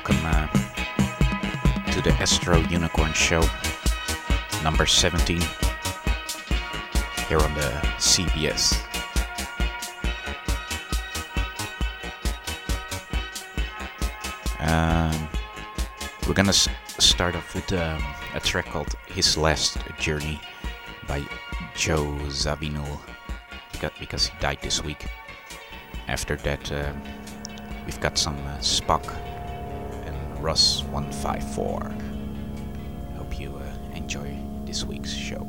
welcome to the Astro Unicorn Show, number 17, here on the CBS. We're gonna start off with a track called His Last Journey by Joe Zawinul, because he died this week. After that, we've got some Spock and Russ 154. Hope you enjoy this week's show.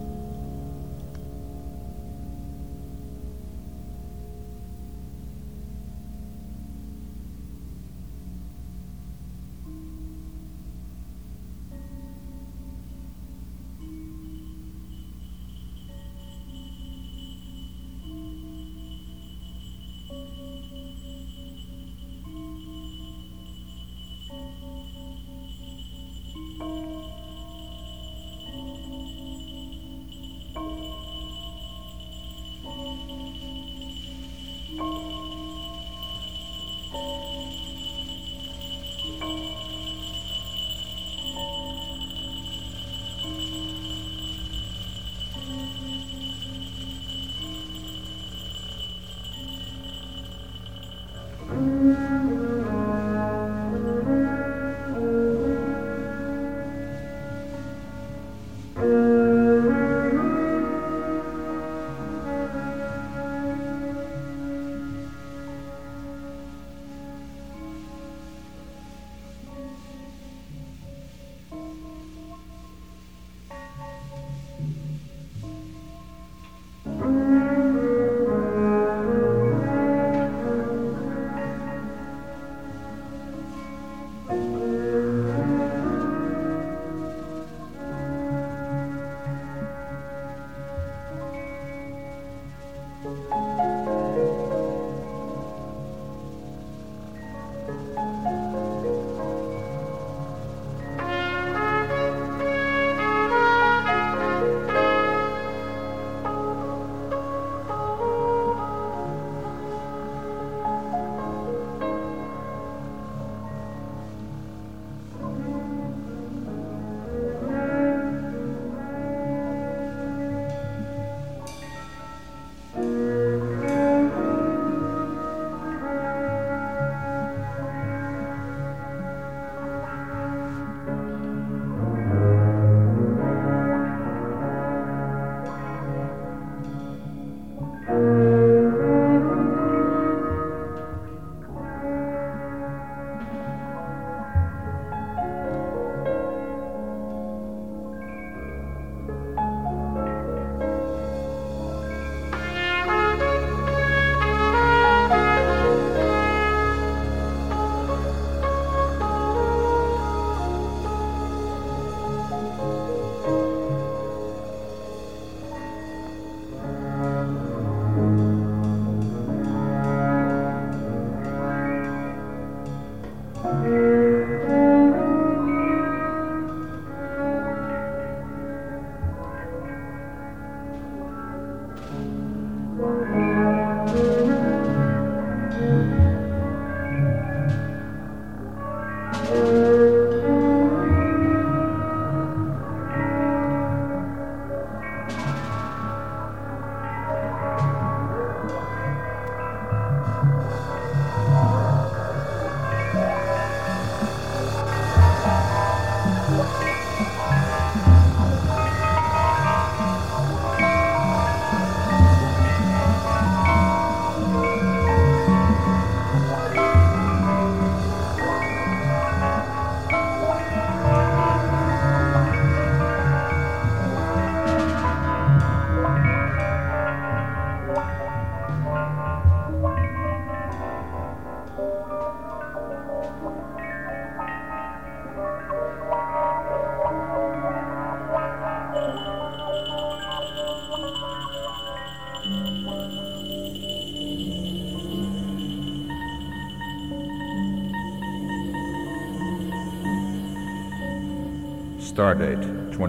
Stardate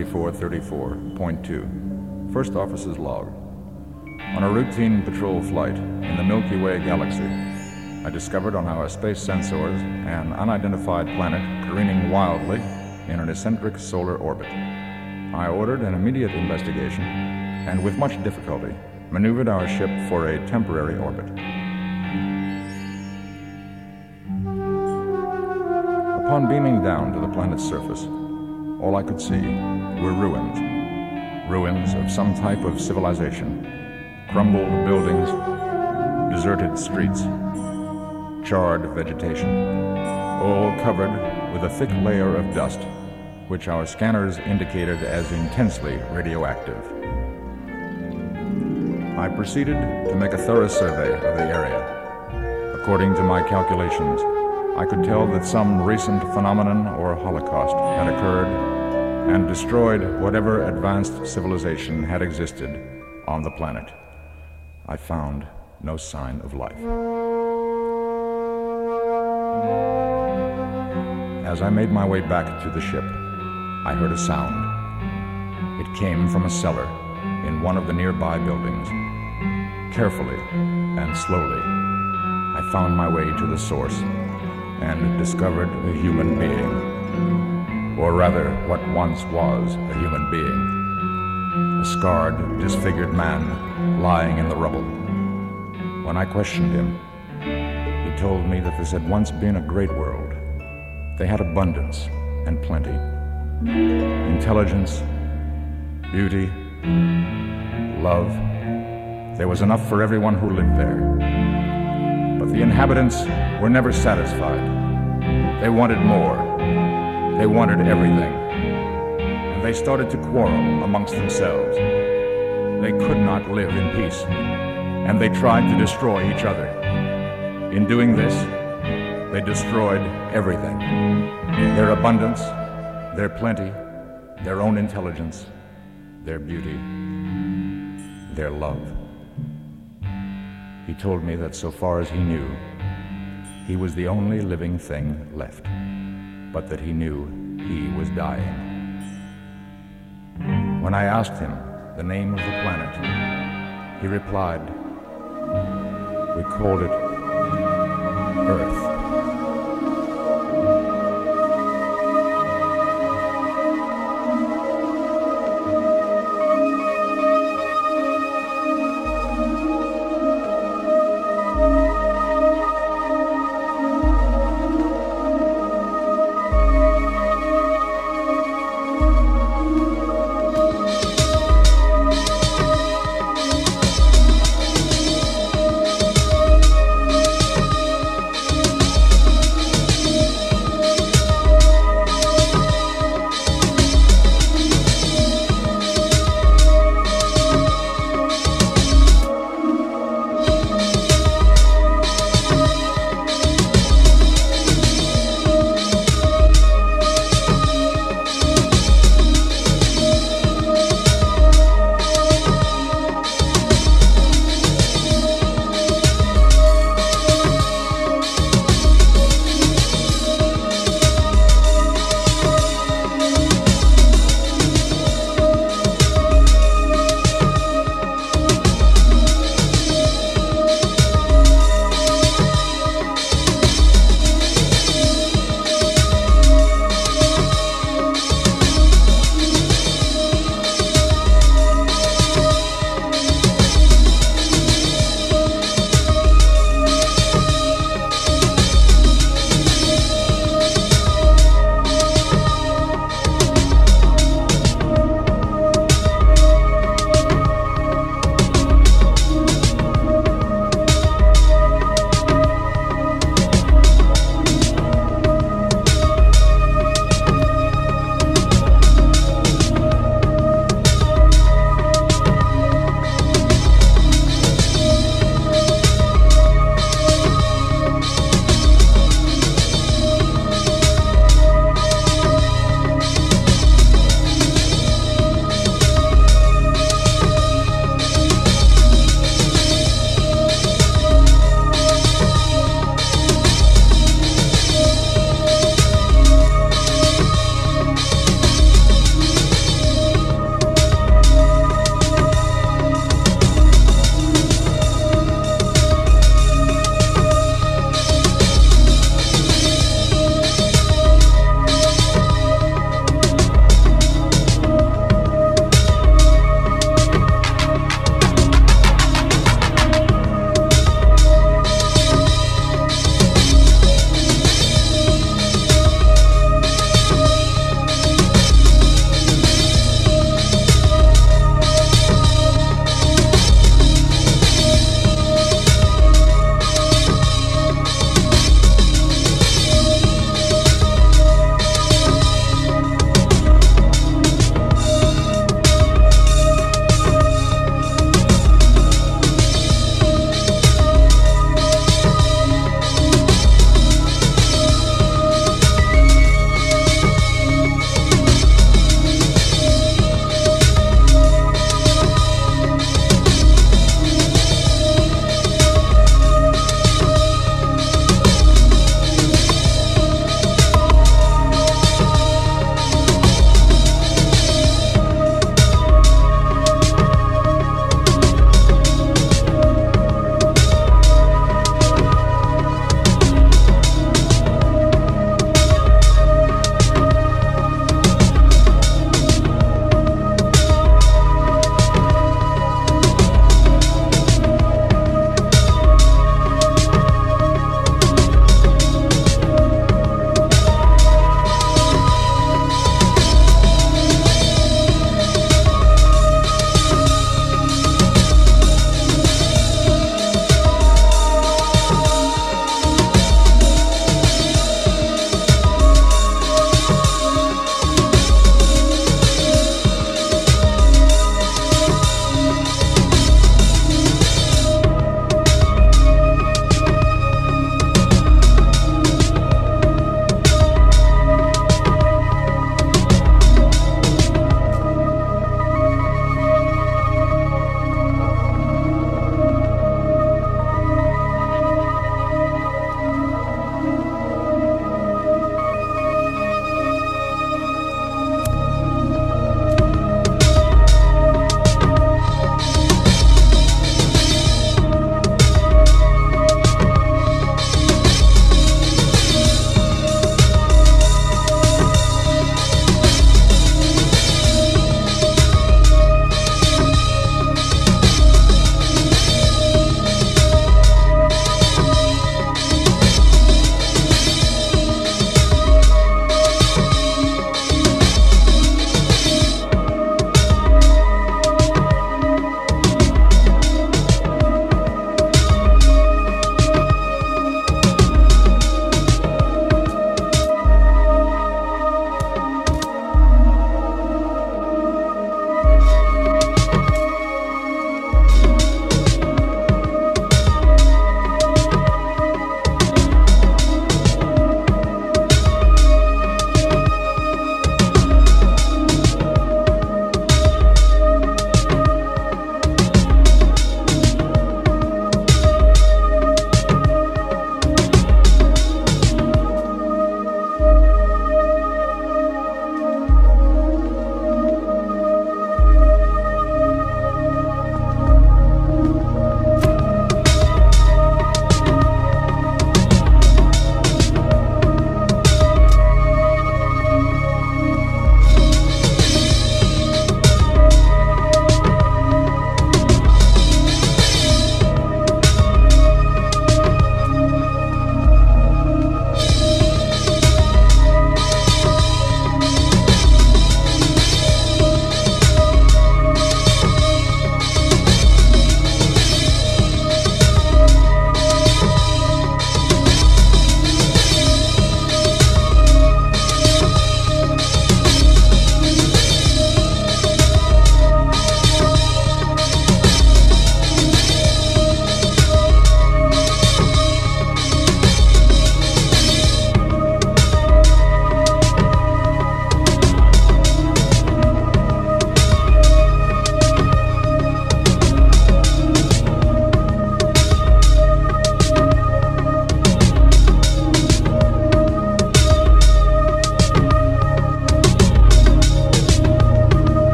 2434.2. First Officer's Log. On a routine patrol flight in the Milky Way galaxy, I discovered on our space sensors an unidentified planet careening wildly in an eccentric solar orbit. I ordered an immediate investigation and with much difficulty maneuvered our ship for a temporary orbit. Upon beaming down to the planet's surface, all I could see were ruins of some type of civilization, crumbled buildings, deserted streets, charred vegetation, all covered with a thick layer of dust, which our scanners indicated as intensely radioactive. I proceeded to make a thorough survey of the area. According to my calculations, I could tell that some recent phenomenon or holocaust had occurred and destroyed whatever advanced civilization had existed on the planet. I found no sign of life. As I made my way back to the ship, I heard a sound. It came from a cellar in one of the nearby buildings. Carefully and slowly, I found my way to the source and discovered a human being, or rather what once was a human being, a scarred, disfigured man lying in the rubble. When I questioned him, he told me that this had once been a great world. They had abundance and plenty, intelligence, beauty, love. There was enough for everyone who lived there. But the inhabitants were never satisfied. They wanted more. They wanted everything. And they started to quarrel amongst themselves. They could not live in peace, and they tried to destroy each other. In doing this, they destroyed everything. Their abundance, their plenty, their own intelligence, their beauty, their love. He told me that so far as he knew, he was the only living thing left, but that he knew he was dying. When I asked him the name of the planet, he replied, "We called it Earth."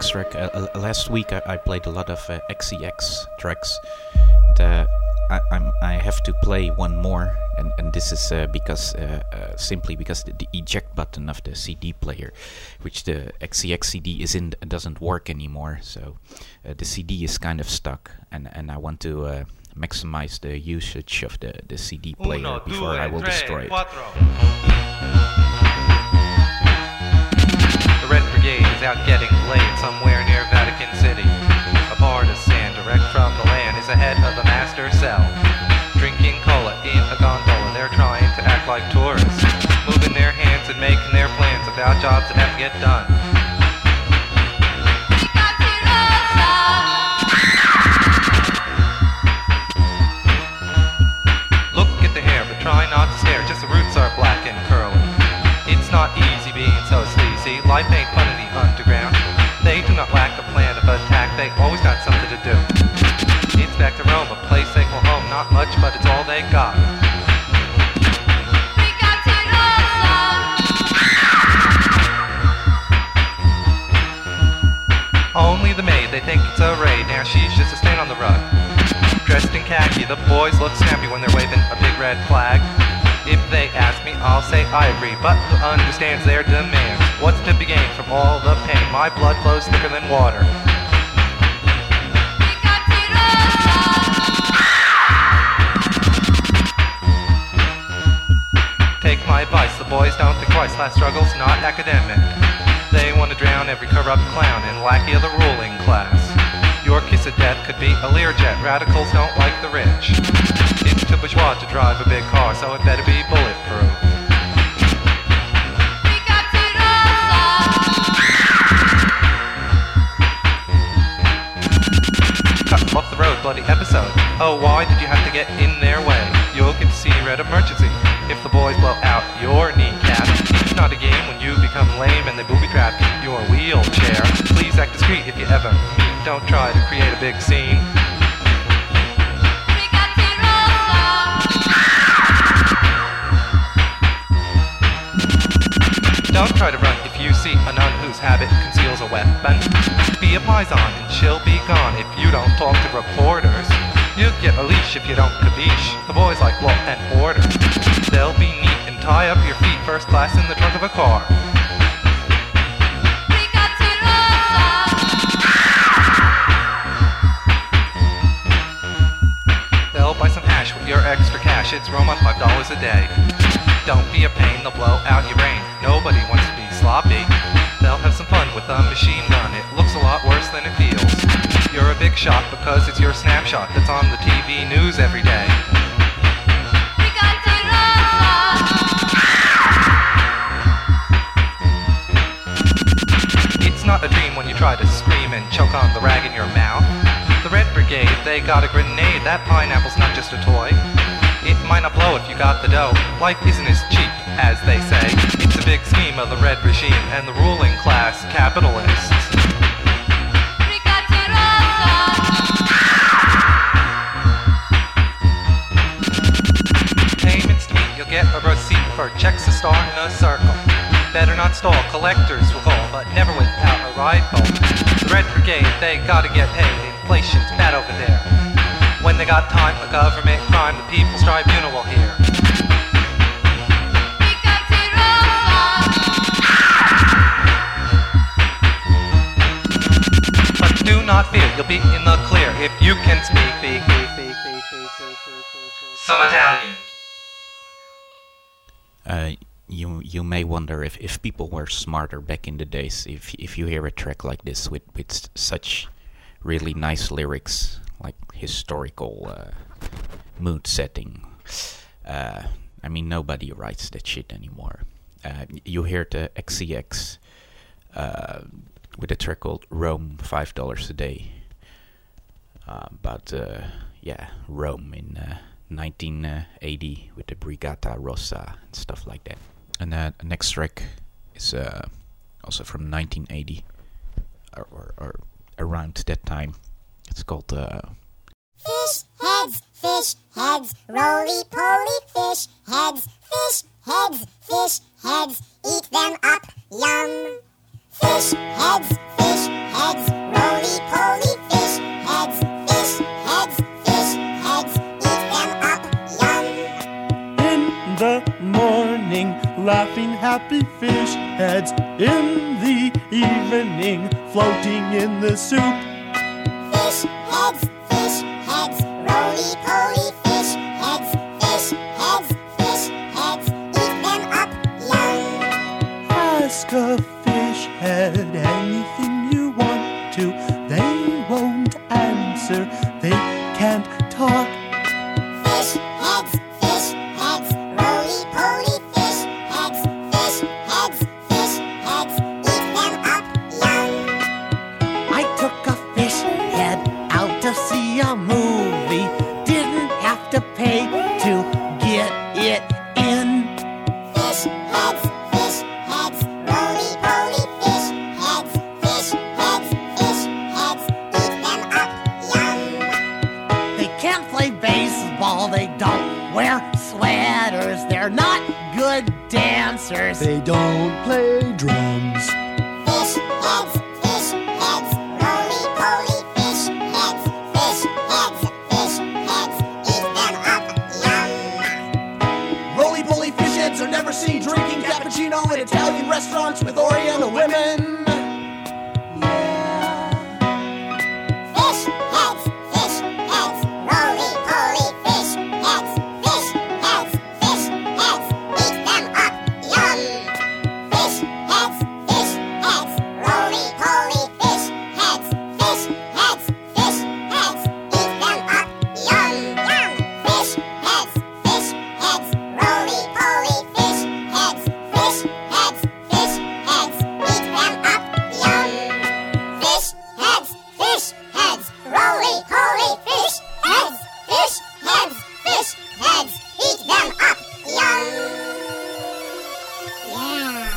next track. Last week I played a lot of XCX tracks. I have to play one more, and this is simply because the eject button of the CD player, which the XCX CD is in, doesn't work anymore. So the CD is kind of stuck, and I want to maximize the usage of the CD player before I will destroy it. The Red Brigade is out getting laid somewhere near Vatican City. A partisan direct from the land is ahead of the master cell. Drinking cola in a gondola, they're trying to act like tourists, moving their hands and making their plans about jobs that have to get done. Look at the hair, but try not to stare, just the roots are black and curly. It's not easy being so sleazy, life ain't fun in the underground. They do not lack a plan of attack, they always got something to do. It's back to Rome, a place they call home, not much, but it's all they got. Only the maid, they think it's a raid, now she's just a stain on the rug. Dressed in khaki, the boys look snappy when they're waving a big red flag. If they ask me, I'll say I agree, but who understands their demands? What's to be gained from all the pain? My blood flows thicker than water. Take my advice, the boys don't think twice, last struggle's not academic. They want to drown every corrupt clown and lackey of the ruling class. Your kiss of death could be a Learjet, radicals don't like the rich. It's too bourgeois to drive a big car, so it better be bulletproof. Cut off the road, bloody episode. Oh, why did you have to get in their way? You'll get to see red emergency if the boys blow out your kneecap. It's not a game when you become lame and they booby trap your wheelchair. Please act discreet if you ever meet. Don't try to create a big scene. Don't try to run if you see a nun whose habit conceals a weapon. Be a paisan and she'll be gone if you don't talk to reporters. You'll get a leash if you don't capiche. The boys like law and order. They'll be neat and tie up your feet first class in the trunk of a car. They'll buy some hash with your extra cash. It's Rome on $5 a day. Don't be a pain, they'll blow out your brain. Nobody wants to be sloppy. They'll have some fun with a machine gun. It looks a lot worse than it feels. You're a big shot because it's your snapshot that's on the TV news every day. It's not a dream when you try to scream and choke on the rag in your mouth. The Red Brigade, they got a grenade. That pineapple's not just a toy. It might not blow if you got the dough. Life isn't as cheap as they say. It's a big scheme of the red regime and the ruling class capitalists. Payments to me, you'll get a receipt for checks to start in a circle. Better not stall, collectors will call, but never without a rifle. The Red Brigade, they gotta get paid. Inflation's bad over there. When they got time, a government crime, the People's Tribunal will hear. But do not fear, you'll be in the clear if you can speak some Italian. You may wonder if people were smarter back in the days, if you hear a track like this with such really nice lyrics, like historical mood setting. I mean, nobody writes that shit anymore. You hear the XCX with a track called Rome, $5 a day. Rome in 1980 with the Brigata Rossa and stuff like that. And the next track is also from 1980 or around that time. It's called Fish heads, roly-poly fish heads, eat them up, yum. Fish heads, laughing happy fish heads in the evening, floating in the soup. Fish heads, roly-poly fish heads, eat them up young. Ask a fish head anything you want to. They won't answer, they can't talk. Fish heads, roly-poly fish heads, eat them up young. I took a fish head out to see a movie. Didn't have to pay to get it in. Fish heads, roly-poly fish heads, eat them up young. They can't play baseball, they don't wear sweaters. They're not good dancers. They don't play drums. Fish heads, roly-poly fish heads, eat them up young. Roly-poly fish heads are never seen drinking cappuccino in Italian restaurants with Oriental women. Fish heads, roly-poly fish heads, eat them up young. Fish heads, roly-poly fish heads, eat them up young. Fish heads, roly-poly fish heads, eat them up young. Fish heads, roly-poly fish heads, eat them up young. Yeah.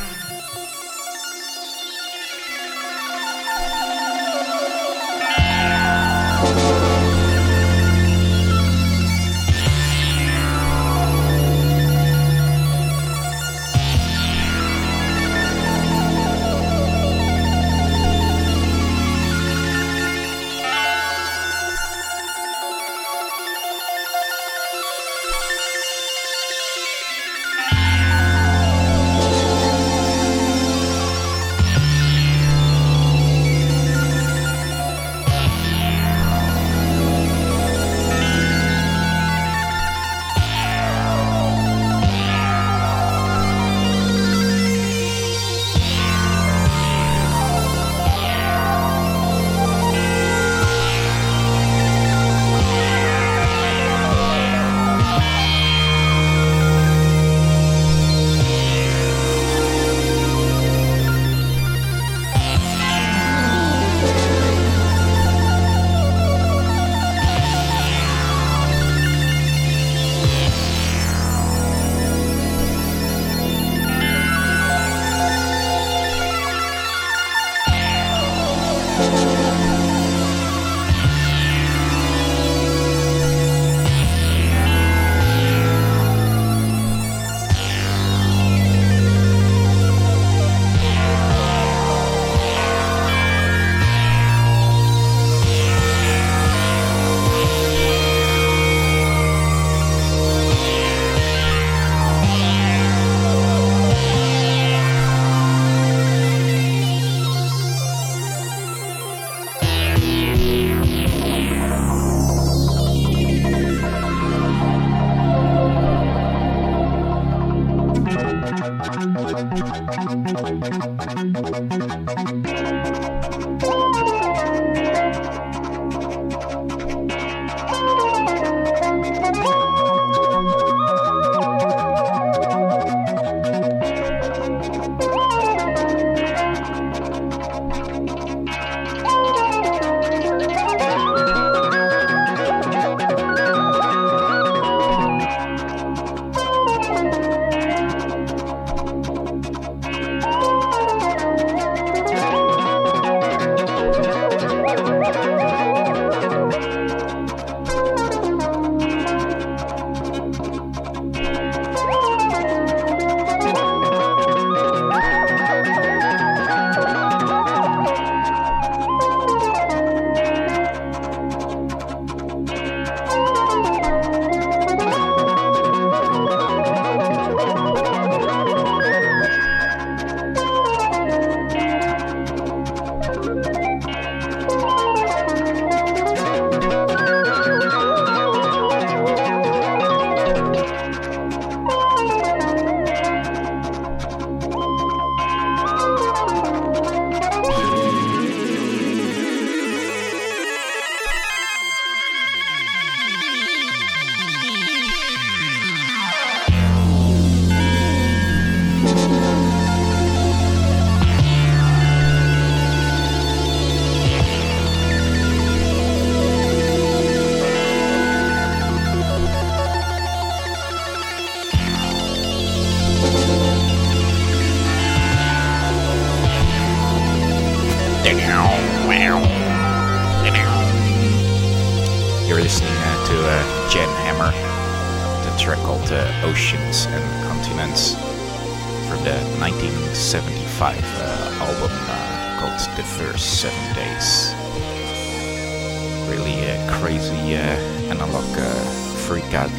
You're listening to Jan Hammer, the track called Oceans and Continents from the 1975 album called The First 7 Days. Really crazy analog freak out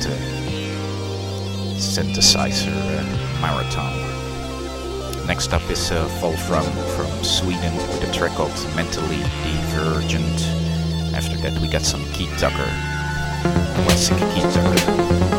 synthesizer marathon. Next up is Wolfram from Sweden with a track called Mentally Divergent. After that we got some Keith Tucker, classic Keith Tucker.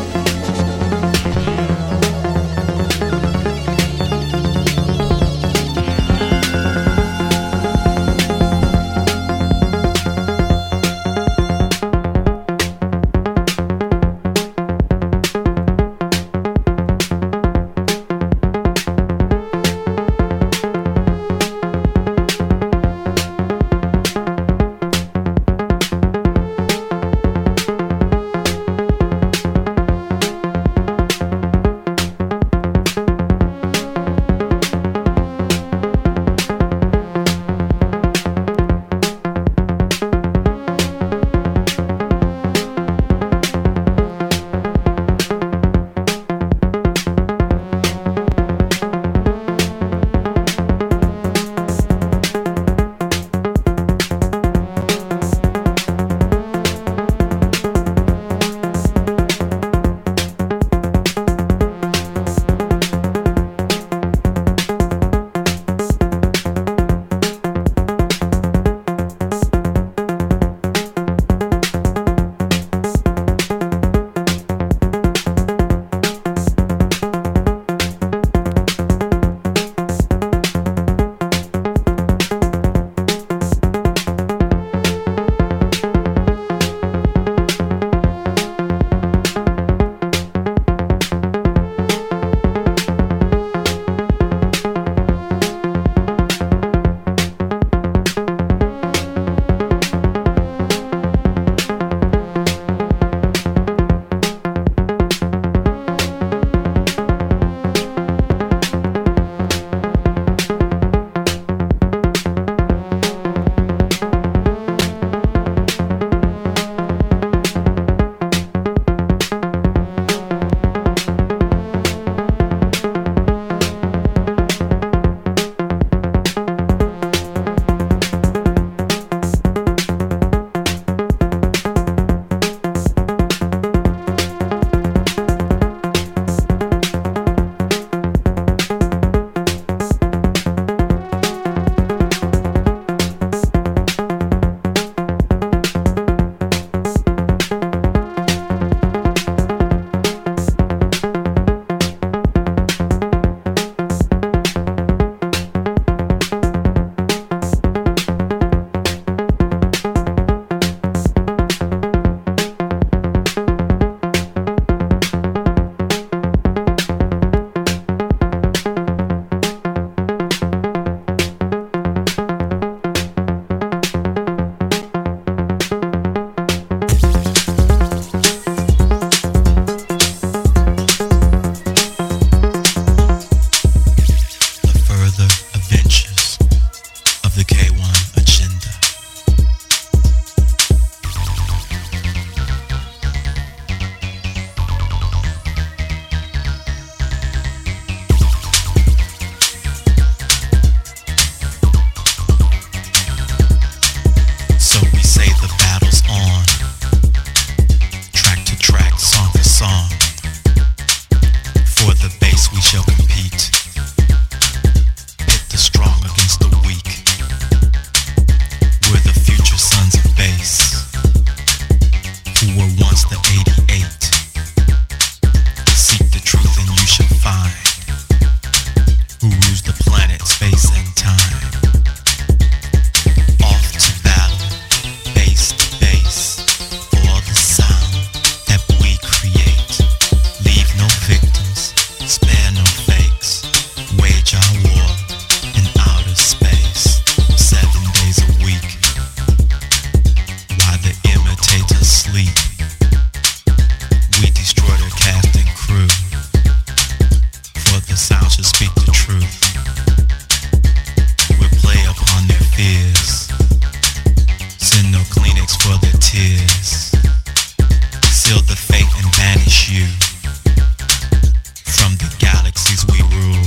tears, seal the fate and banish you from the galaxies we rule.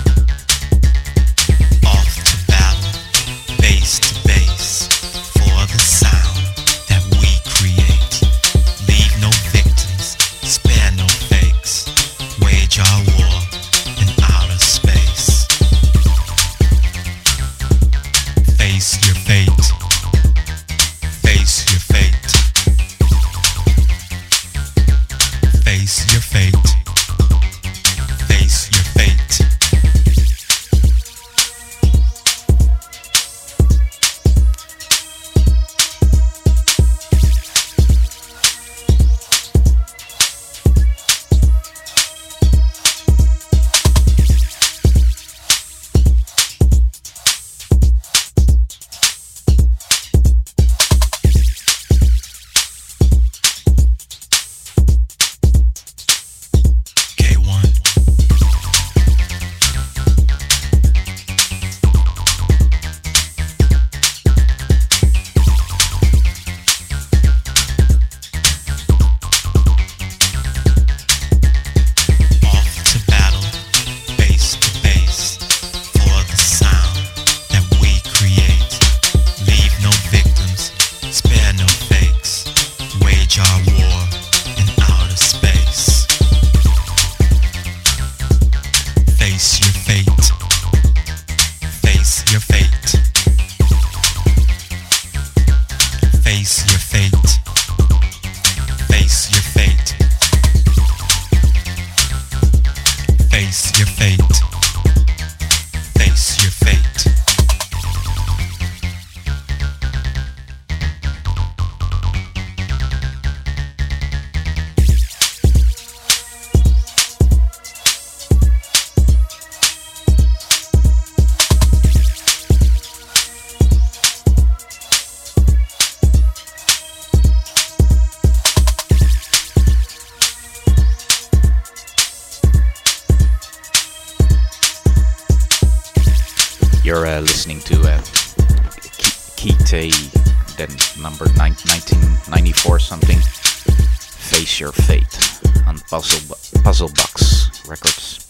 Off to battle, base to base, for the sound that we create. Leave no victims, spare no fakes, wage our war in outer space. Face your fate, face your fate, face your fate, face your fate. You're listening to Kite, then number 1994 something, Face Your Fate, on Puzzle Box Records.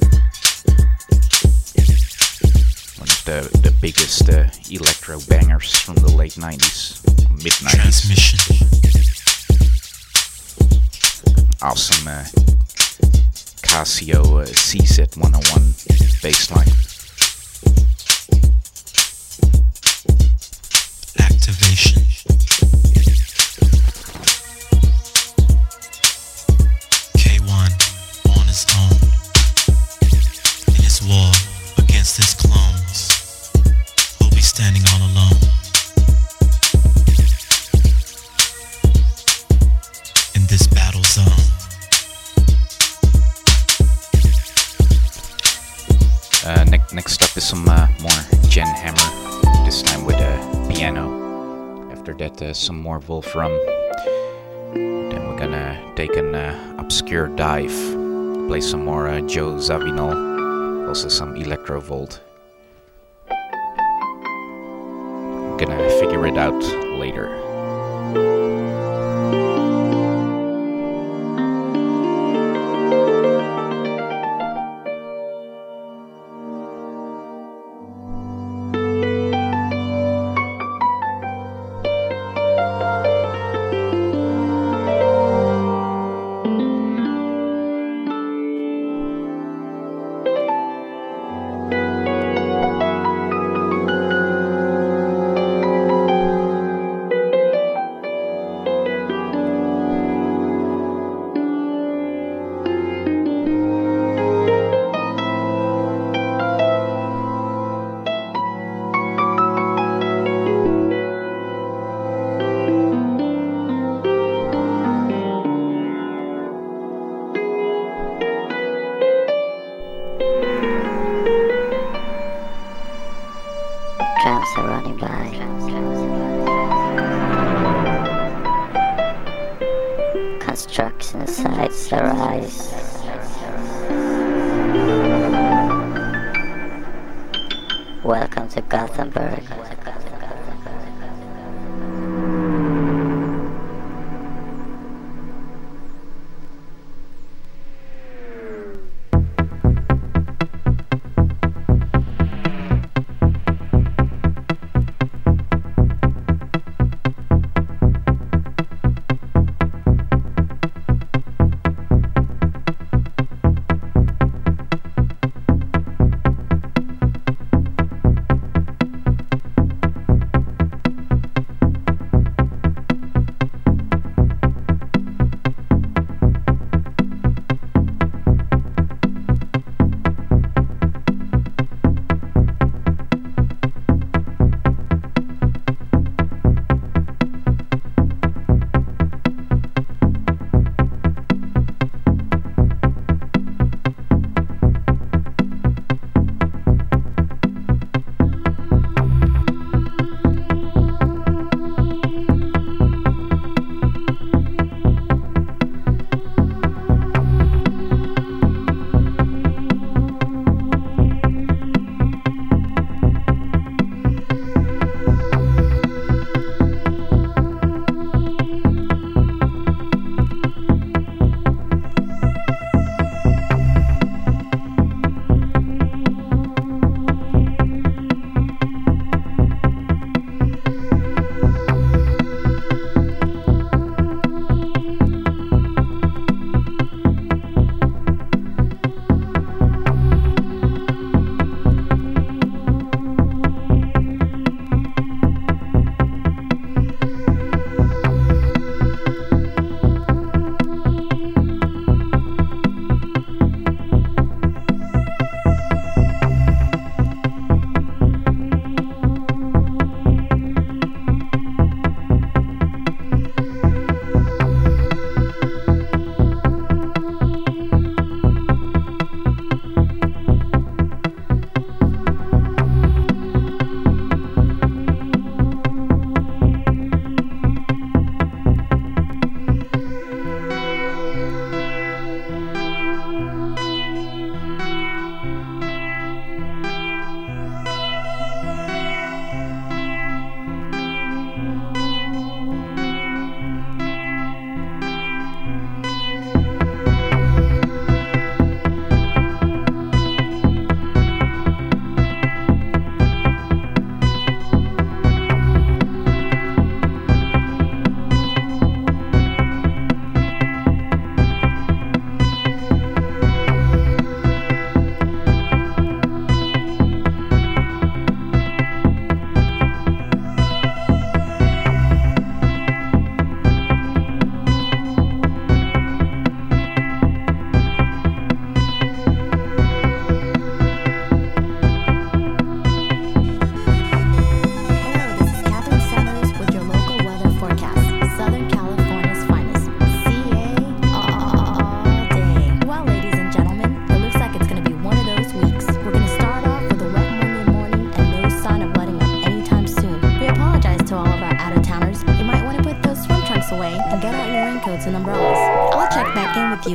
One of the biggest electro bangers from the late 90s, mid-90s. Transmission. Awesome Casio CZ 101 bassline. Activation. K1 on his own in his war against his clones. He'll be standing all alone in this battle zone. Next up is some more Jen Hammer, this time with a piano. After that, some more Wolfram. Then we're gonna take an obscure dive, play some more Joe Zawinul, also some Electrovolt. Gonna figure it out later. Trams are running by. Construction sites arise. Welcome to Gothenburg.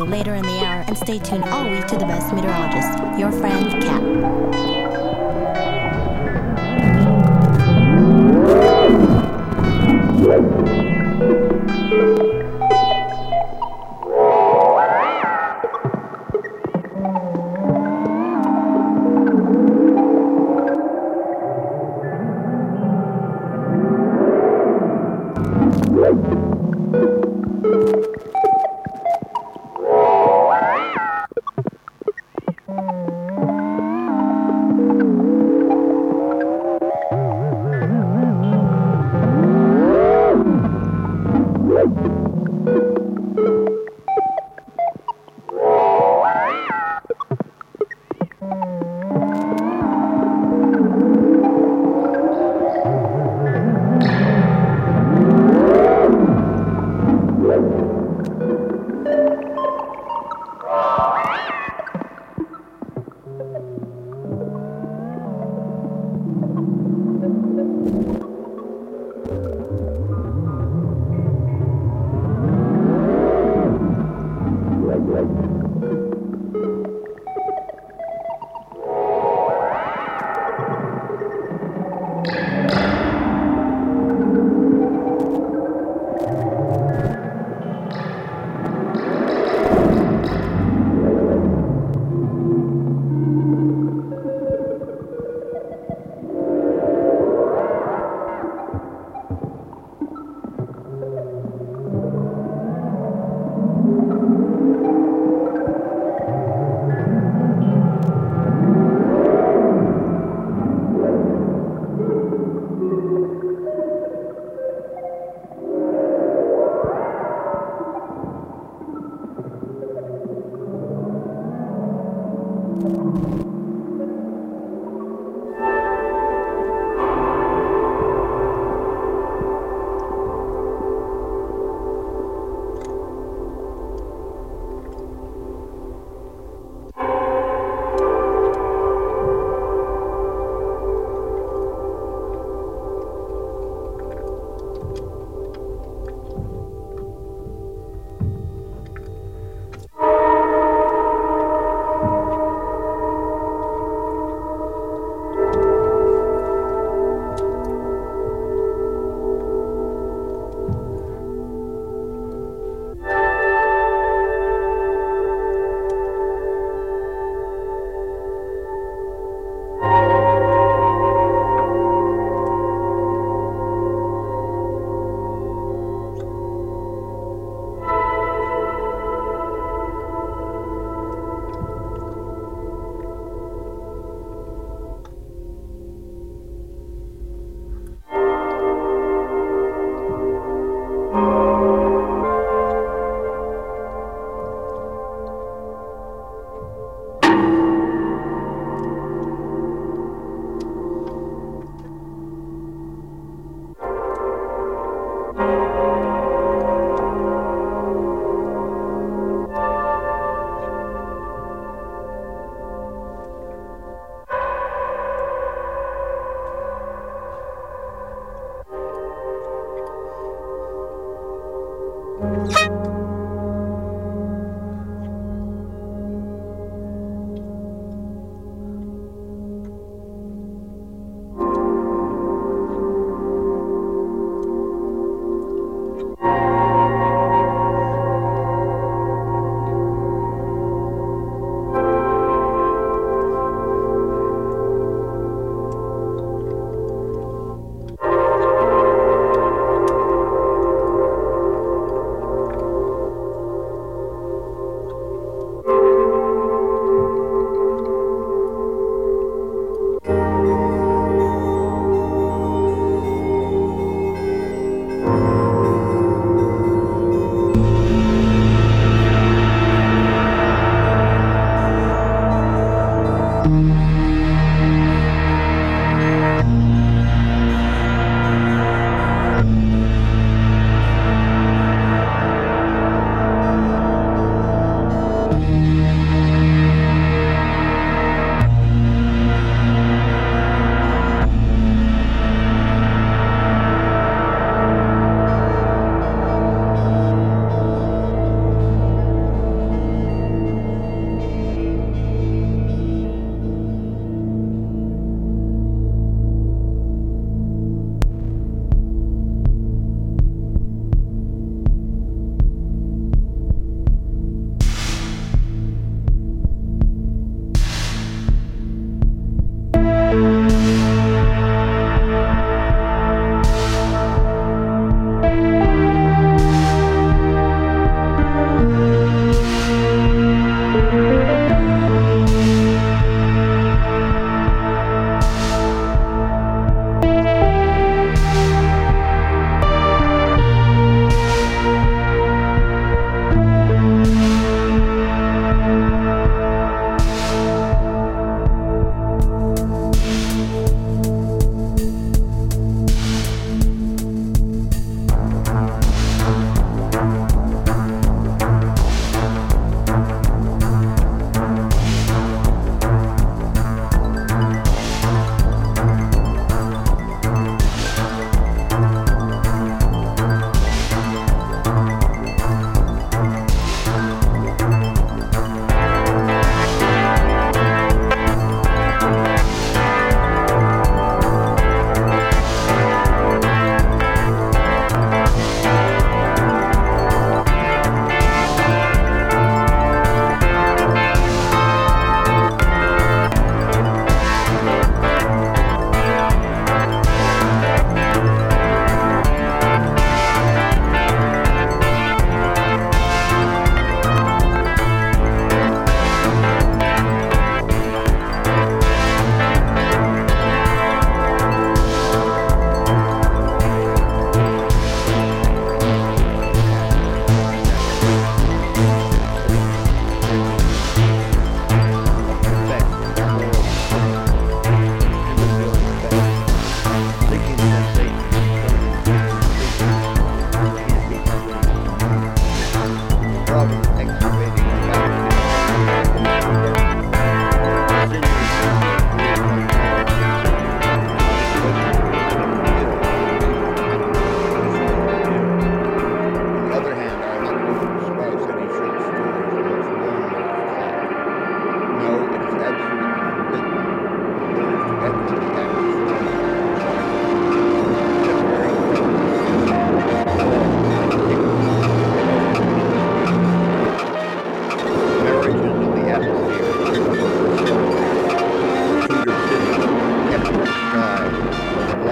little later in the hour, and stay tuned all week to the best meteorologist, your friend, Kat.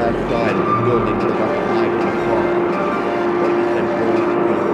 outside of the building with a pipe and cloth. What is that going to be?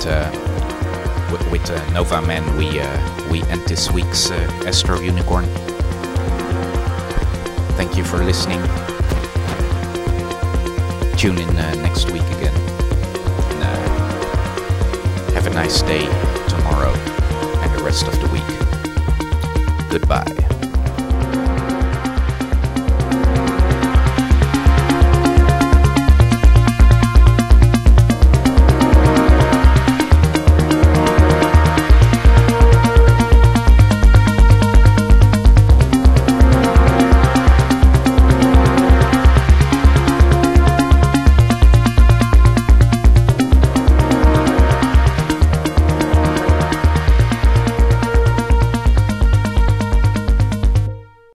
with Nova Man, we end this week's Astro Unicorn. Thank you for listening. Tune in next week again. And, have a nice day tomorrow and the rest of the week. Goodbye.